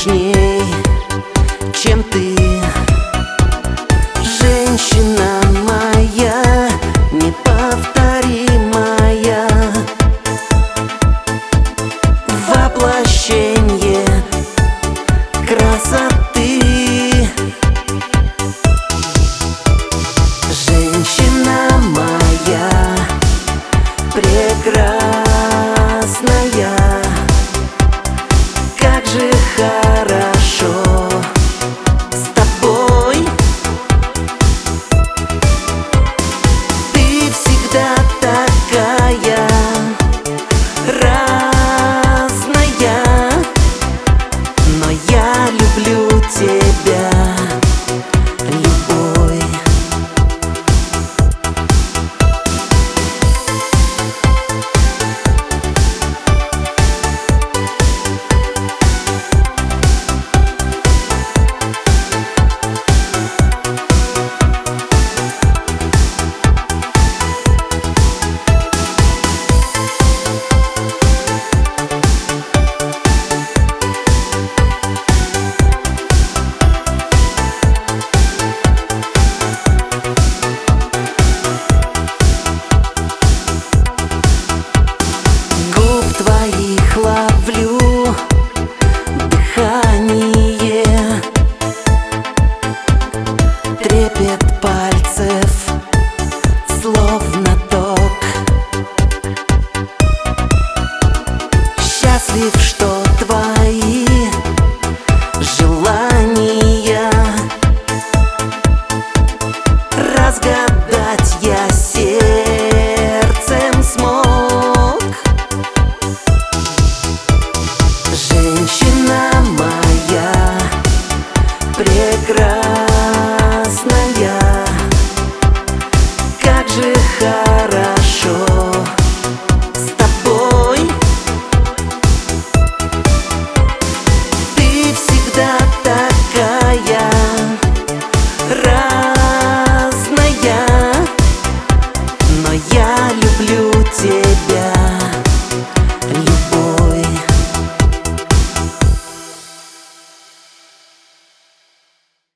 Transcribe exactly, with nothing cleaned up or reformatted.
точней, чем ты. Женщина моя, неповторимая, воплощение красоты. Женщина моя, прекрасная, как же хорошо с тобой. Ты всегда такая разная, но я люблю тебя, любой. Ловлю дыхание, трепет пальцев, словно ток. Счастлив, что твои желания разгадать я сердцем смог. Женщина моя, прекрасная, как же хорошо с тобой. Ты всегда такая разная, но я люблю тебя.